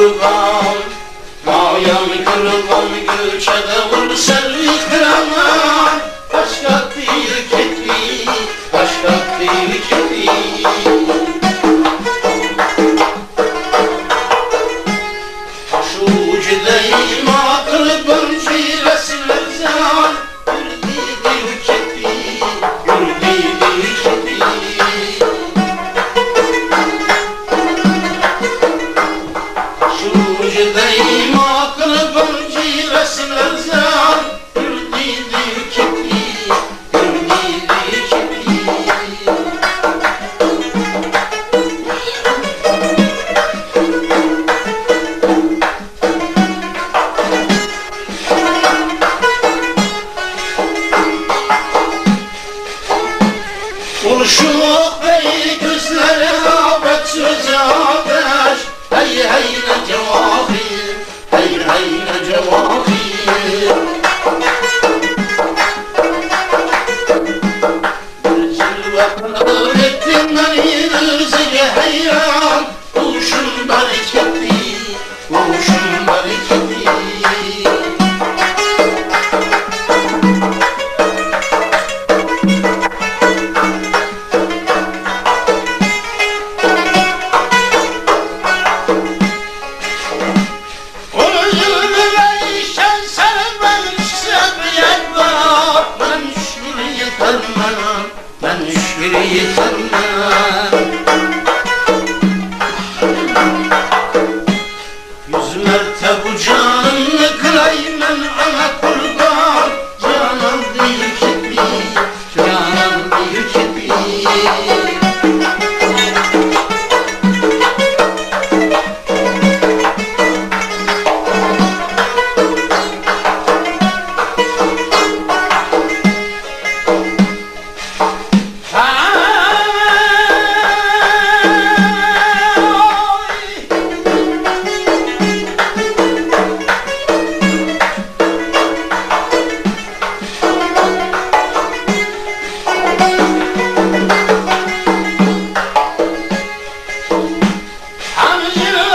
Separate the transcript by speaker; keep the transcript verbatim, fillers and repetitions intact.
Speaker 1: kurban, Mayan kurban göçede vursan yıkıraman. Başka bir kedi, başka bir kedi. Şu gideyim akılbın çiresine zan. Yürüdü kedi, yürüdü kedi. Şu gideyim akılbın çiresine zan. Yürüdü kedi, yürüdü kedi. Konuşup bey gözlere abet söze ateş. Hey hey ne cevahir, hey hey ne cevahir. Bir cilve kılır ettin beni rızıya heyran. Kuşun bereketi, kuşun bereketi. Ben şükür yetermem. Yüz mertebe canını kırayım ben ana kurban. Canan değil kedi, canan değil kedi. Hamzı